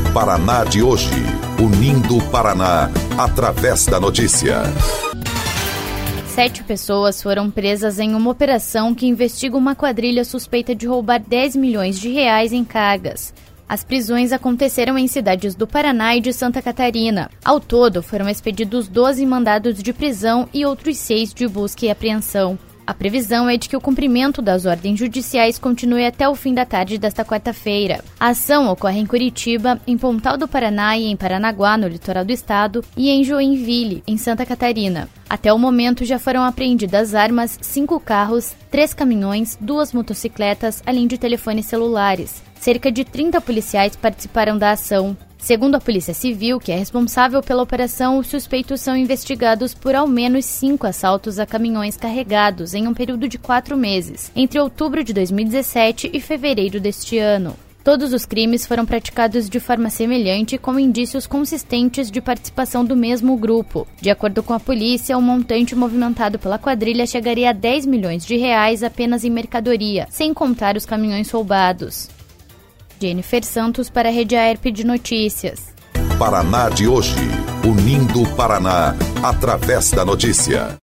Paraná de hoje, unindo o Paraná através da notícia. 7 pessoas foram presas em uma operação que investiga uma quadrilha suspeita de roubar 10 milhões de reais em cargas. As prisões aconteceram em cidades do Paraná e de Santa Catarina. Ao todo, foram expedidos 12 mandados de prisão e outros 6 de busca e apreensão. A previsão é de que o cumprimento das ordens judiciais continue até o fim da tarde desta quarta-feira. A ação ocorre em Curitiba, em Pontal do Paraná e em Paranaguá, no litoral do estado, e em Joinville, em Santa Catarina. Até o momento já foram apreendidas armas, 5 carros, 3 caminhões, 2 motocicletas, além de telefones celulares. Cerca de 30 policiais participaram da ação. Segundo a Polícia Civil, que é responsável pela operação, os suspeitos são investigados por ao menos 5 assaltos a caminhões carregados em um período de 4 meses, entre outubro de 2017 e fevereiro deste ano. Todos os crimes foram praticados de forma semelhante, com indícios consistentes de participação do mesmo grupo. De acordo com a polícia, o montante movimentado pela quadrilha chegaria a 10 milhões de reais apenas em mercadoria, sem contar os caminhões roubados. Jennifer Santos para a Rede AERP de Notícias. Paraná de hoje, unindo o Paraná através da notícia.